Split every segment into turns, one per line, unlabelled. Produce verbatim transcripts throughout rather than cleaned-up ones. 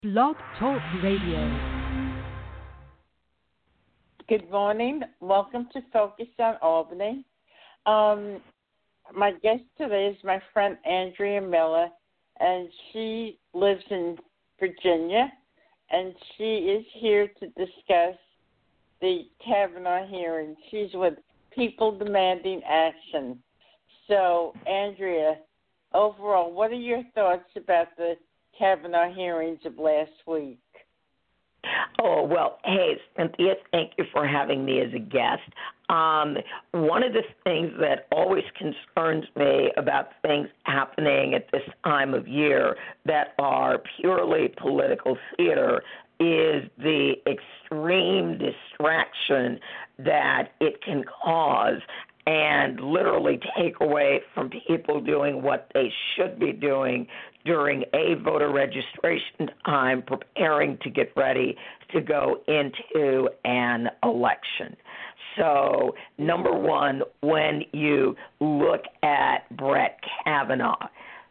Blog Talk Radio.
Good morning. Welcome to Focus on Albany. Um, my guest today is my friend Andrea Miller, and she lives in Virginia, and she is here to discuss the Kavanaugh hearing. She's with People Demanding Action. So, Andrea, overall, what are your thoughts about the Kavanaugh hearings of last week?
Oh, well, hey, Cynthia, thank you for having me as a guest. Um, one of the things that always concerns me about things happening at this time of year that are purely political theater is the extreme distraction that it can cause and literally take away from people doing what they should be doing during a voter registration time, preparing to get ready to go into an election. So, number one, when you look at Brett Kavanaugh,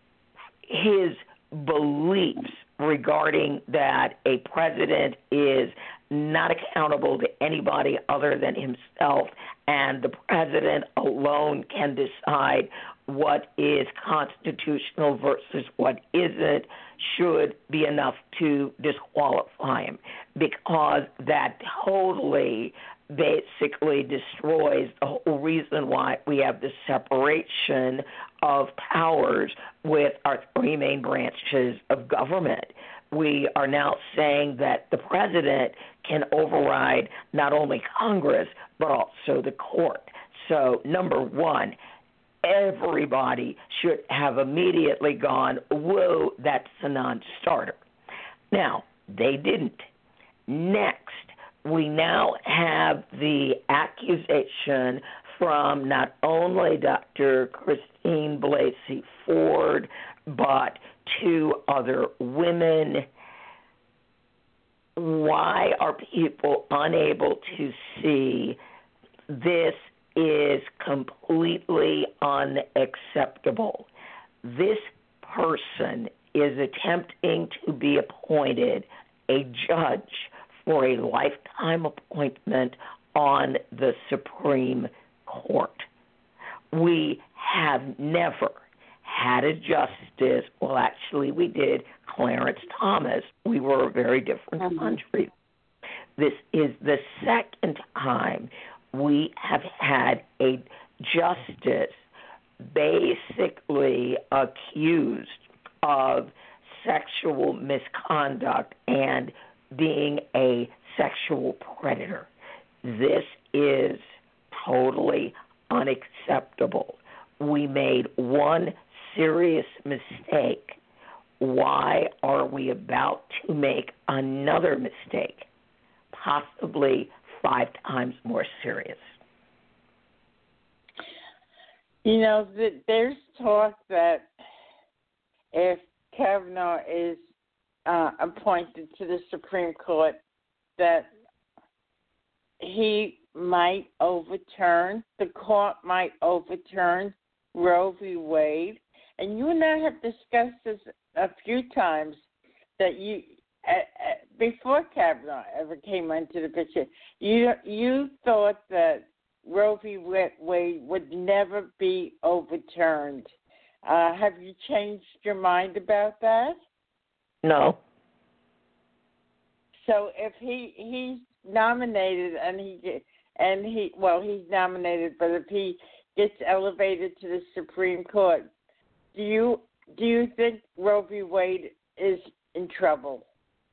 his beliefs regarding that a president is not accountable to anybody other than himself, and the president alone can decide what is constitutional versus what isn't, should be enough to disqualify him, because that totally basically destroys the whole reason why we have the separation of powers with our three main branches of government. We are now saying that the president can override not only Congress, but also the court. So, number one, everybody should have immediately gone, whoa, that's a non-starter. Now, they didn't. Next, we now have the accusation from not only Doctor Christine Blasey Ford, but two other women. Why are people unable to see this is completely unacceptable? This person is attempting to be appointed a judge for a lifetime appointment on the Supreme Court. We have never had a justice. Well, actually, we did. Clarence Thomas. We were a very different mm-hmm. country. This is the second time we have had a justice basically accused of sexual misconduct and being a sexual predator. This is totally unacceptable. We made one serious mistake. Why are we about to make another mistake, possibly five times more serious?
You know, there's talk that if Kavanaugh is uh, appointed to the Supreme Court, that he might overturn, the court might overturn Roe v. Wade. And you and I have discussed this a few times, that you, uh, uh, before Kavanaugh ever came into the picture, you you thought that Roe v. Wade would never be overturned. Uh, have you changed your mind about that?
No.
So if he he's nominated and he and he well he's nominated, but if he gets elevated to the Supreme Court, do you do you think Roe v. Wade is in trouble?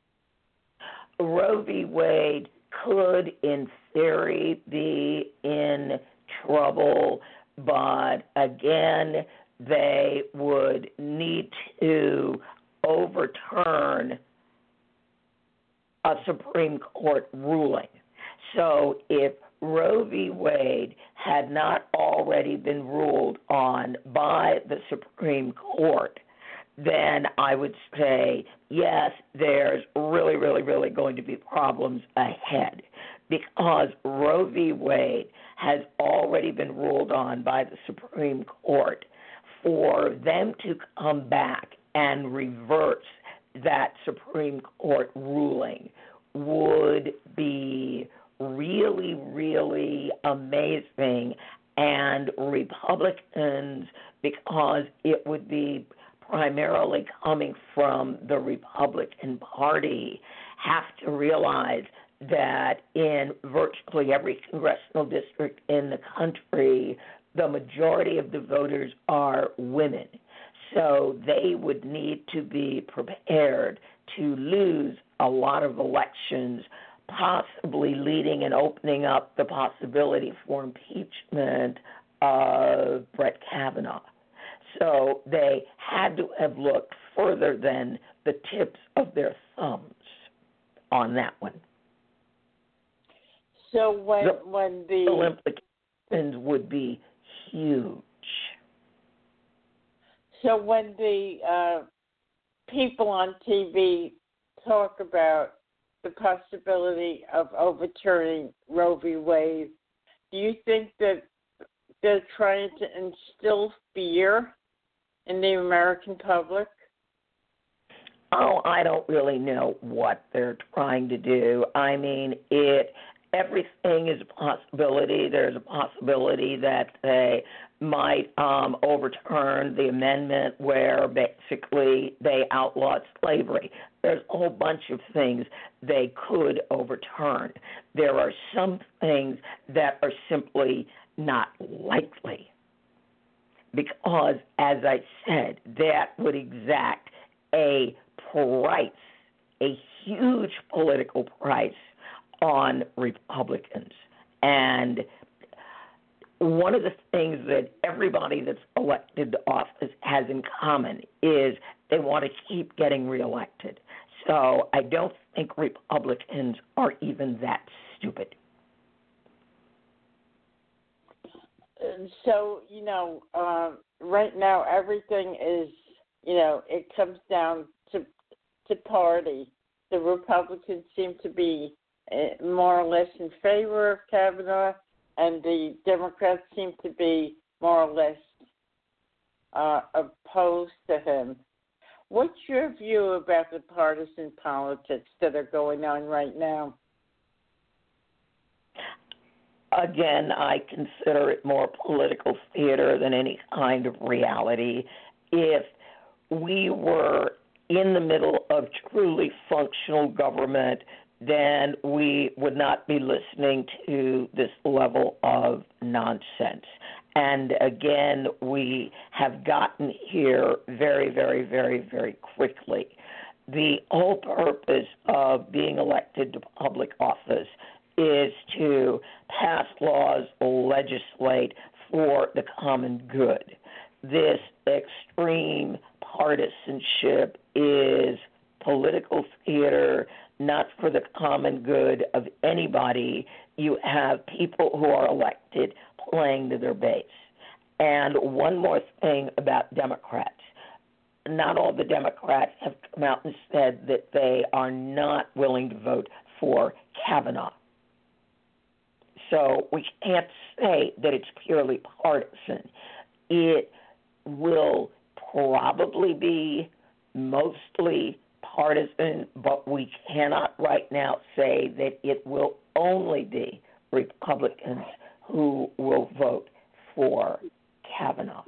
Roe v. Wade could, in theory, be in trouble, but again, they would need to overturn a Supreme Court ruling. So if Roe v. Wade had not already been ruled on by the Supreme Court, then I would say, yes, there's really, really, really going to be problems ahead, because Roe v. Wade has already been ruled on by the Supreme Court. For them to come back and reverse that Supreme Court ruling would be really, really amazing, and Republicans, because it would be primarily coming from the Republican Party, have to realize that in virtually every congressional district in the country, the majority of the voters are women. So they would need to be prepared to lose a lot of elections, possibly leading and opening up the possibility for impeachment of Brett Kavanaugh. So they had to have looked further than the tips of their thumbs on that one.
So when
the,
when the
implications would be huge.
So when the uh, people on T V talk about the possibility of overturning Roe v. Wade, do you think that they're trying to instill fear in the American public?
Oh, I don't really know what they're trying to do. I mean, it everything is a possibility. There's a possibility that they might um, overturn the amendment where basically they outlawed slavery. There's a whole bunch of things they could overturn. There are some things that are simply not likely because, as I said, that would exact a price, a huge political price on Republicans. And one of the things that everybody that's elected to office has in common is they want to keep getting reelected. So I don't think Republicans are even that stupid.
So, you know, uh, right now everything is, you know, it comes down to to party. The Republicans seem to be uh, more or less in favor of Kavanaugh, and the Democrats seem to be more or less uh, opposed to him. What's your view about the partisan politics that are going on right now?
Again, I consider it more political theater than any kind of reality. If we were in the middle of truly functional government, then we would not be listening to this level of nonsense. And again, we have gotten here very, very, very, very quickly. The whole purpose of being elected to public office is to pass laws, legislate for the common good. This extreme partisanship is political theater, not for the common good of anybody. You have people who are elected playing to their base. And one more thing about Democrats. Not all the Democrats have come out and said that they are not willing to vote for Kavanaugh. So we can't say that it's purely partisan. It will probably be mostly partisan, but we cannot right now say that it will only be Republicans who will vote for Kavanaugh.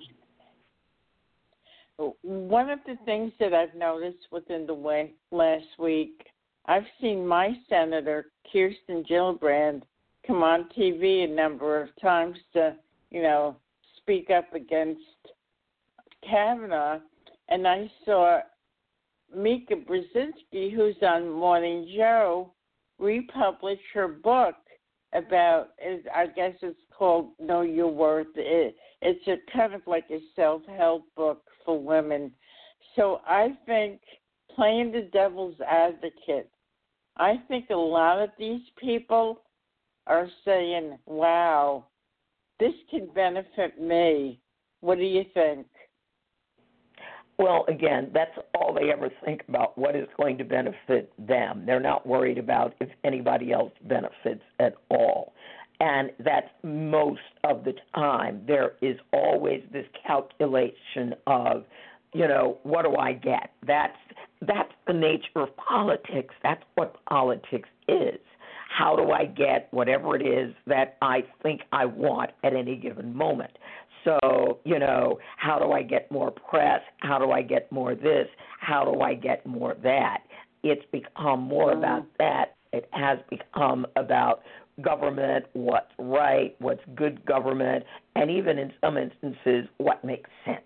One of the things that I've noticed within the last week, I've seen my Senator, Kirsten Gillibrand, come on T V a number of times to, you know, speak up against Kavanaugh. And I saw Mika Brzezinski, who's on Morning Joe, republish her book about, I guess it's called Know Your Worth. It, it's a kind of like a self-help book for women. So I think, playing the devil's advocate, I think a lot of these people are saying, wow, this can benefit me. What do you think?
Well, again, that's all they ever think about, what is going to benefit them. They're not worried about if anybody else benefits at all. And that's most of the time. There is always this calculation of you know, what do I get? That's that's the nature of politics. That's what politics is. How do I get whatever it is that I think I want at any given moment? So, you know, how do I get more press? How do I get more this? How do I get more that? It's become more mm-hmm. about that. It has become about government, what's right, what's good government, and even in some instances, what makes sense.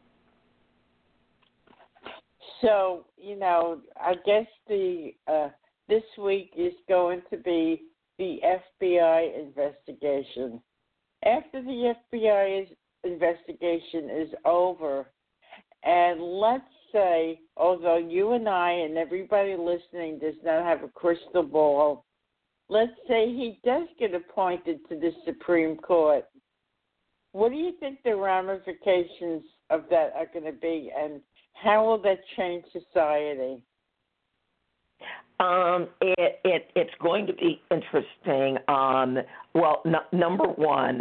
So, you know, I guess the uh, this week is going to be the F B I investigation. After the F B I is, investigation is over, and let's say, although you and I and everybody listening does not have a crystal ball, let's say he does get appointed to the Supreme Court. What do you think the ramifications of that are going to be, and how will that change society?
Um, it, it it's going to be interesting. Um, well, n- number one,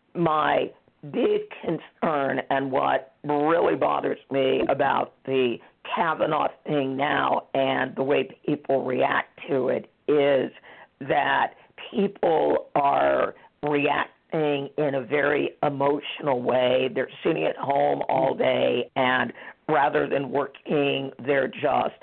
my big concern and what really bothers me about the Kavanaugh thing now and the way people react to it is that people are reacting in a very emotional way. They're sitting at home all day, and rather than working, they're just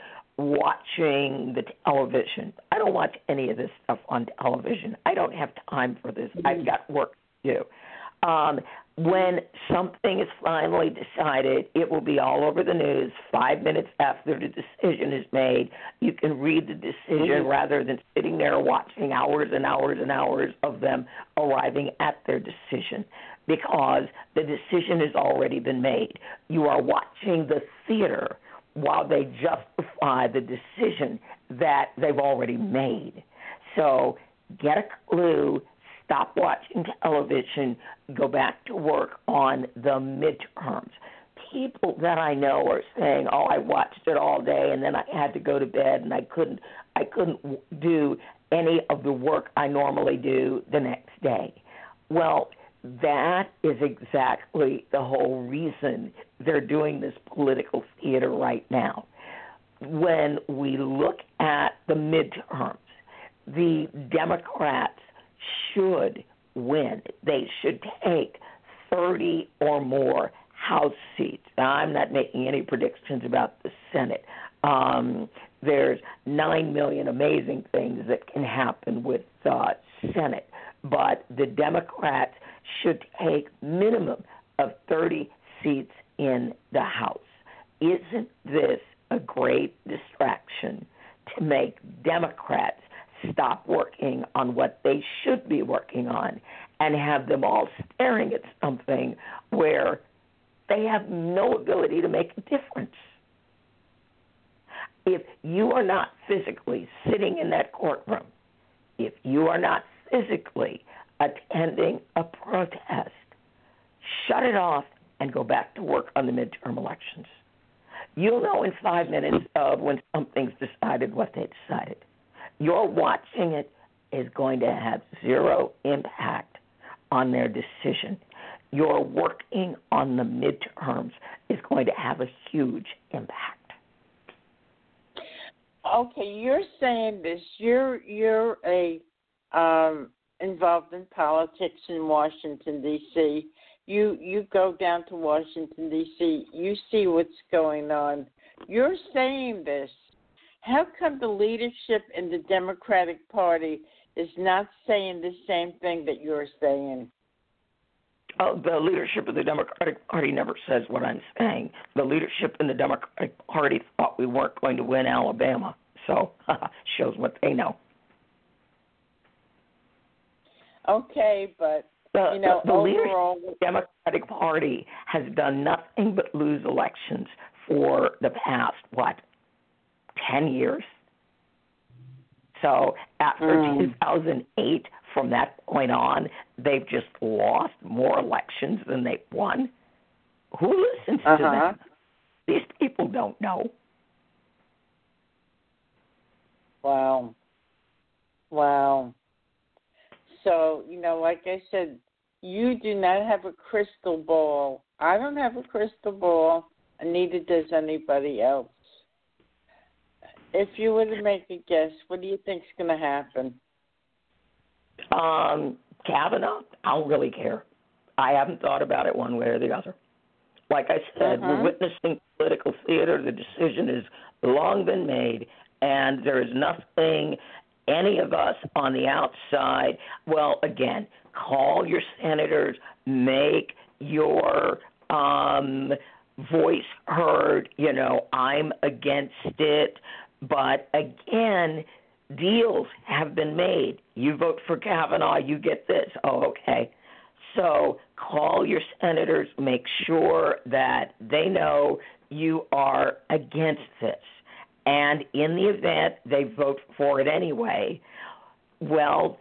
watching the television. I don't watch any of this stuff on television. I don't have time for this. I've got work to do. Um, when something is finally decided, it will be all over the news five minutes after the decision is made. You can read the decision rather than sitting there watching hours and hours and hours of them arriving at their decision, because the decision has already been made. You are watching the theater while they justify the decision that they've already made. So get a clue, stop watching television, go back to work on the midterms. People that I know are saying, "Oh, I watched it all day and then I had to go to bed and I couldn't I couldn't do any of the work I normally do the next day." Well, that is exactly the whole reason they're doing this political theater right now. When we look at the midterms, the Democrats should win. They should take thirty or more House seats. Now, I'm not making any predictions about the Senate. Um, there's nine million amazing things that can happen with the Senate, but the Democrats should take minimum of thirty seats in the House. Isn't this a great distraction to make Democrats stop working on what they should be working on and have them all staring at something where they have no ability to make a difference? If you are not physically sitting in that courtroom, if you are not physically attending a protest, shut it off and go back to work on the midterm elections. You'll know in five minutes of when something's decided what they decided. Your watching it is going to have zero impact on their decision. Your working on the midterms is going to have a huge impact.
Okay, you're saying this. You're you're a um, involved in politics in Washington, D C You you go down to Washington, D C You see what's going on. You're saying this. How come the leadership in the Democratic Party is not saying the same thing that you're saying?
Oh, the leadership of the Democratic Party never says what I'm saying. The leadership in the Democratic Party thought we weren't going to win Alabama, so shows what they know.
Okay, but,
the,
you know,
the, the
overall...
leadership of the Democratic Party has done nothing but lose elections for the past, what, ten years? So after mm. two thousand eight, from that point on, they've just lost more elections than they've won. Who listens
uh-huh.
to them? These people don't know.
Wow. Wow. So, you know, like I said, you do not have a crystal ball. I don't have a crystal ball, and neither does anybody else. If you were to make a guess, what do you think's going to happen?
Um, Kavanaugh, I don't really care. I haven't thought about it one way or the other. Like I said,
uh-huh.
we're witnessing political theater. The decision has long been made, and there is nothing any of us on the outside, well, again, call your senators, make your um, voice heard. You know, I'm against it. But again, deals have been made. You vote for Kavanaugh, you get this. Oh, okay. So call your senators, make sure that they know you are against this. And in the event they vote for it anyway, well,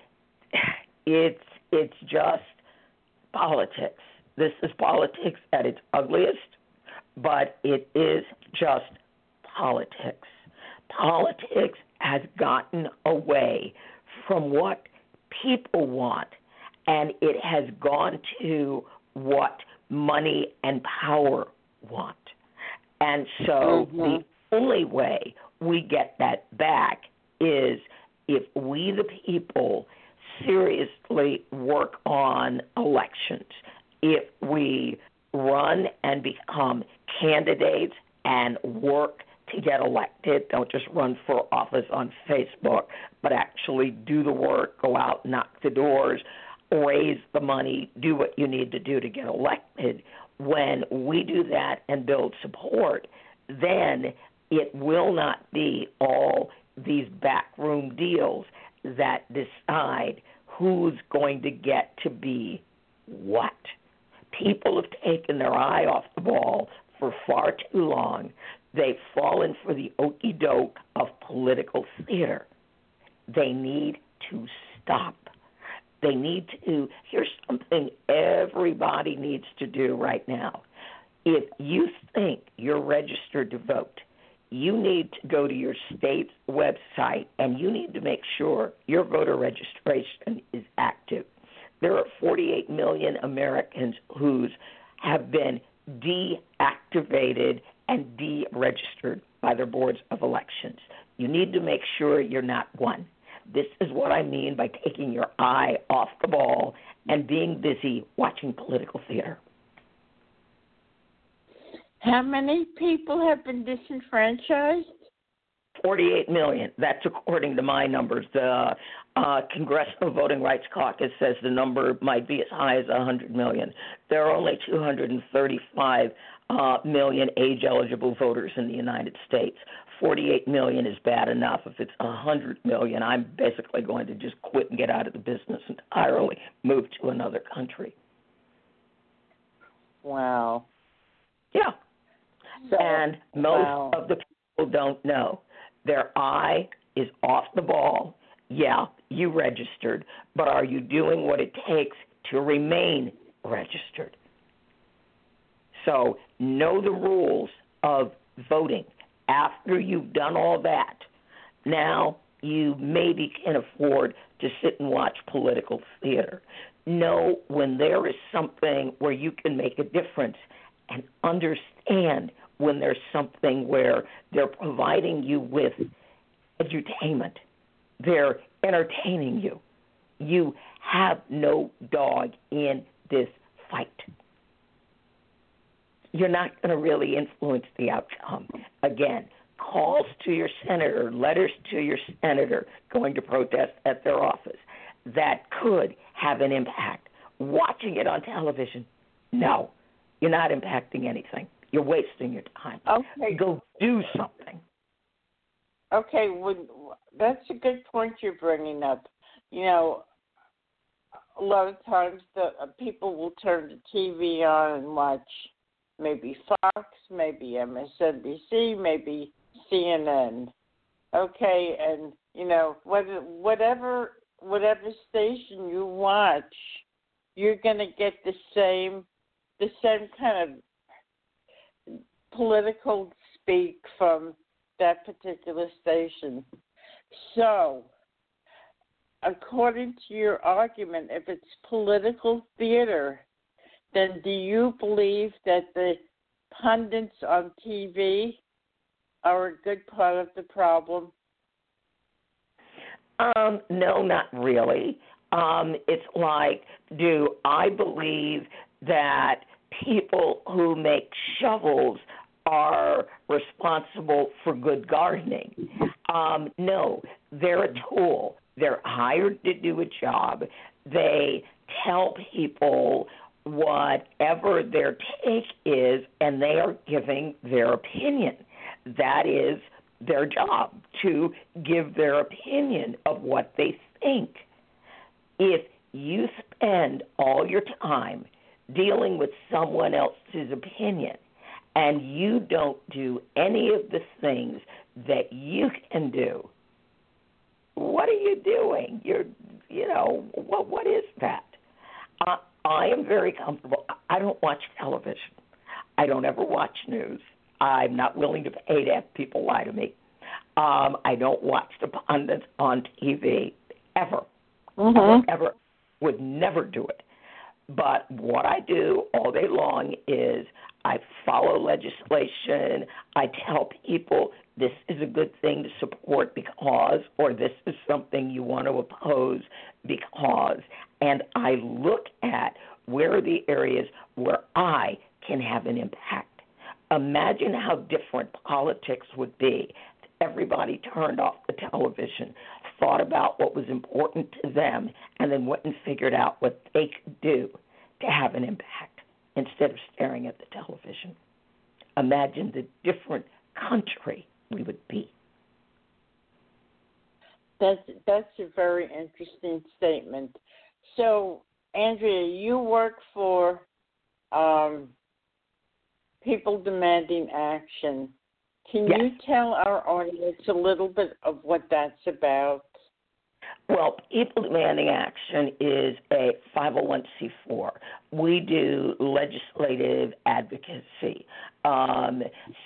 it's it's just politics. This is politics at its ugliest, but it is just politics. Politics has gotten away from what people want, and it has gone to what money and power want. And so
mm-hmm.
the only way we get that back is if we, the people, seriously work on elections, if we run and become candidates and work to get elected, don't just run for office on Facebook, but actually do the work, go out, knock the doors, raise the money, do what you need to do to get elected. When we do that and build support, then it will not be all these backroom deals that decide who's going to get to be what. People have taken their eye off the ball for far too long. They've fallen for the okey-doke of political theater. They need to stop. They need to, here's something everybody needs to do right now. If you think you're registered to vote, you need to go to your state's website and you need to make sure your voter registration is active. There are forty-eight million Americans who have been deactivated and deregistered by their boards of elections. You need to make sure you're not one. This is what I mean by taking your eye off the ball and being busy watching political theater.
How many people have been disenfranchised?
forty-eight million. That's according to my numbers. The uh, Congressional Voting Rights Caucus says the number might be as high as one hundred million. There are only two hundred thirty-five uh, million age-eligible voters in the United States. forty-eight million is bad enough. If it's one hundred million, I'm basically going to just quit and get out of the business entirely, move to another country.
Wow.
Yeah.
So,
and most
wow.
of the people don't know. Their eye is off the ball. Yeah, you registered, but are you doing what it takes to remain registered? So know the rules of voting. After you've done all that, now you maybe can afford to sit and watch political theater. Know when there is something where you can make a difference, and understand when there's something where they're providing you with edutainment. They're entertaining you. You have no dog in this fight. You're not going to really influence the outcome. Again, calls to your senator, letters to your senator going to protest at their office, that could have an impact. Watching it on television, no. You're not impacting anything. You're wasting your time.
Okay.
Go do something.
Okay, well, that's a good point you're bringing up. You know, a lot of times the uh, people will turn the T V on and watch maybe Fox, maybe M S N B C, maybe C N N. Okay, and you know, whether whatever whatever station you watch, you're going to get the same the same kind of political speak from that particular station. So, according to your argument, if it's political theater, then do you believe that the pundits on T V are a good part of the problem?
Um, no, not really. Um, it's like, do I believe that people who make shovels are responsible for good gardening? Um, no, they're a tool. They're hired to do a job. They tell people whatever their take is, and they are giving their opinion. That is their job, to give their opinion of what they think. If you spend all your time dealing with someone else's opinion and you don't do any of the things that you can do, what are you doing? You're, you know, what what is that? Uh, I am very comfortable. I don't watch television. I don't ever watch news. I'm not willing to pay to have people lie to me. Um, I don't watch the pundits on T V ever.
Mm-hmm.
Ever, ever. Would never do it. But what I do all day long is I follow legislation. I tell people this is a good thing to support because, or this is something you want to oppose because. And I look at where are the areas where I can have an impact. Imagine how different politics would be if everybody turned off the television, thought about what was important to them, and then went and figured out what they could do to have an impact instead of staring at the television. Imagine the different country we would be.
That's, that's a very interesting statement. So, Andrea, you work for um, People Demanding Action. Can
yes.
you tell our audience a little bit of what that's about?
Well, People Demanding Action is a five oh one c four. We do legislative advocacy. Um,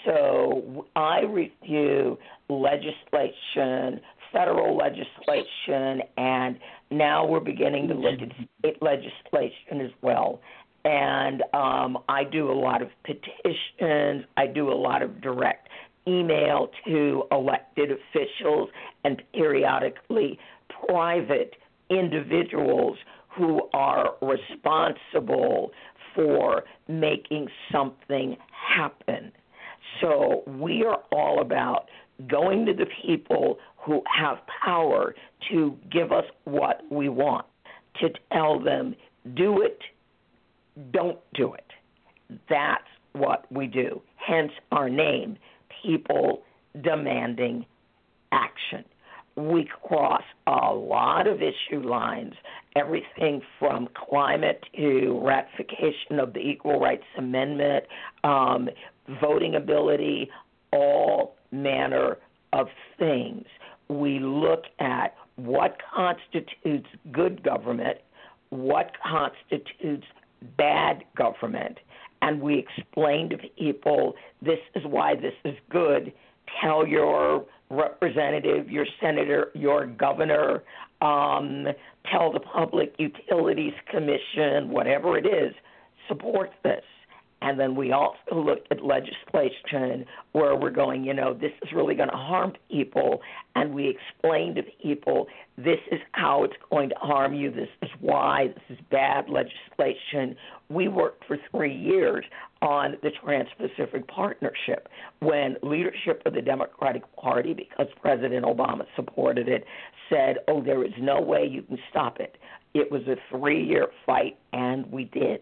so I review legislation, federal legislation, and now we're beginning to look at state legislation as well. And um, I do a lot of petitions. I do a lot of direct email to elected officials and periodically private individuals who are responsible for making something happen. So we are all about going to the people who have power to give us what we want, to tell them, do it, don't do it. That's what we do. Hence our name, People Demanding Action. We cross a lot of issue lines, everything from climate to ratification of the Equal Rights Amendment, um, voting ability, all manner of things. We look at what constitutes good government, what constitutes bad government, and we explain to people this is why this is good. Tell your representative, your senator, your governor, um, tell the Public Utilities Commission, whatever it is, support this. And then we also look at legislation where we're going, you know, this is really going to harm people, and we explain to people this is how it's going to harm you, this is why, this is bad legislation. We worked for three years on the Trans-Pacific Partnership when leadership of the Democratic Party, because President Obama supported it, said, oh, there is no way you can stop it. It was a three-year fight, and we did.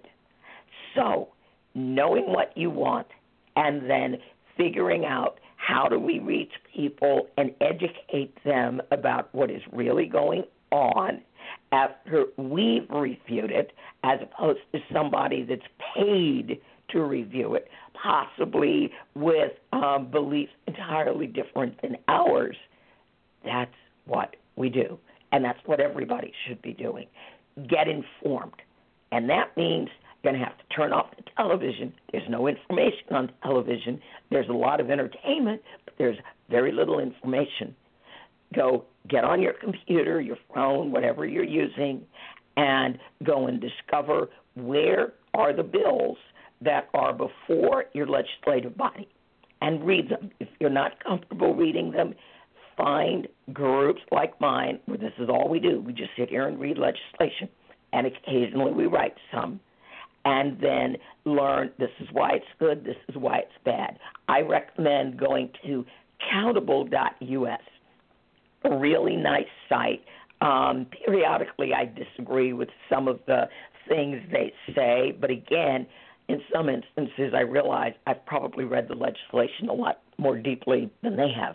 So knowing what you want and then figuring out how do we reach people and educate them about what is really going on after we've reviewed it, as opposed to somebody that's paid to review it, possibly with um, beliefs entirely different than ours. That's what we do, and that's what everybody should be doing. Get informed, and that means you're going to have to turn off the television. There's no information on television. There's a lot of entertainment, but there's very little information. Go get on your computer, your phone, whatever you're using, and go and discover where are the bills that are before your legislative body and read them. If you're not comfortable reading them, find groups like mine where this is all we do. We just sit here and read legislation, and occasionally we write some, and then learn this is why it's good, this is why it's bad. I recommend going to countable dot U S, a really nice site. Um, periodically I disagree with some of the things they say, but again, in some instances I realize I've probably read the legislation a lot more deeply than they have.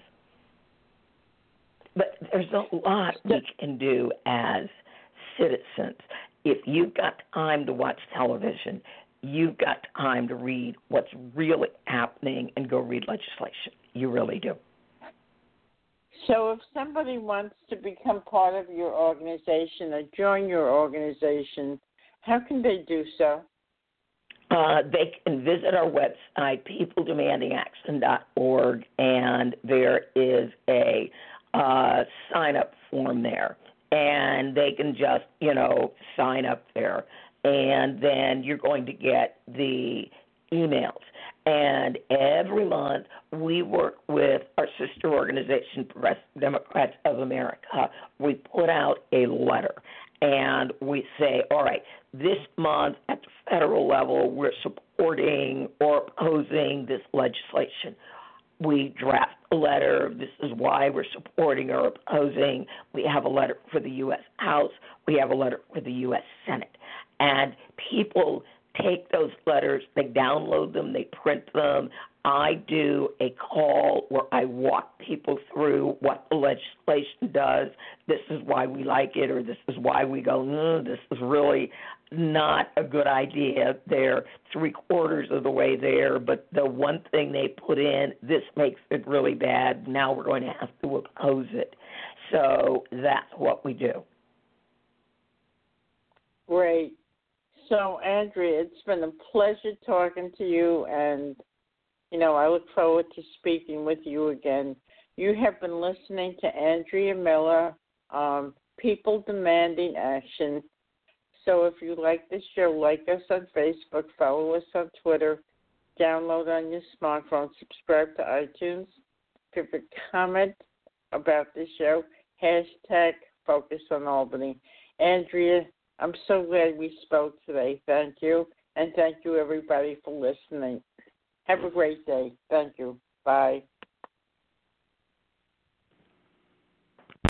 But there's a lot we can do as citizens. If you've got time to watch television, you've got time to read what's really happening and go read legislation. You really do.
So if somebody wants to become part of your organization or join your organization, how can they do so?
Uh, they can visit our website, people demanding action dot org, and there is a uh, sign-up form there. And they can just, you know, sign up there. And then you're going to get the emails. And every month we work with our sister organization, Progressive Democrats of America. We put out a letter. And we say, all right, this month at the federal level, we're supporting or opposing this legislation. We draft a letter. This is why we're supporting or opposing. We have a letter for the U S House. We have a letter for the U S Senate. And people take those letters, they download them, they print them. I do a call where I walk people through what the legislation does. This is why we like it, or this is why we go, no, this is really not a good idea. They're three quarters of the way there, but the one thing they put in, this makes it really bad. Now we're going to have to oppose it. So that's what we do.
Great. So, Andrea, it's been a pleasure talking to you, and, you know, I look forward to speaking with you again. You have been listening to Andrea Miller, um, People Demanding Action. So if you like the show, like us on Facebook, follow us on Twitter, download on your smartphone, subscribe to iTunes. Give a comment about the show, hashtag Focus on Albany. Andrea, I'm so glad we spoke today. Thank you. And thank you, everybody, for listening. Have a great day. Thank you. Bye.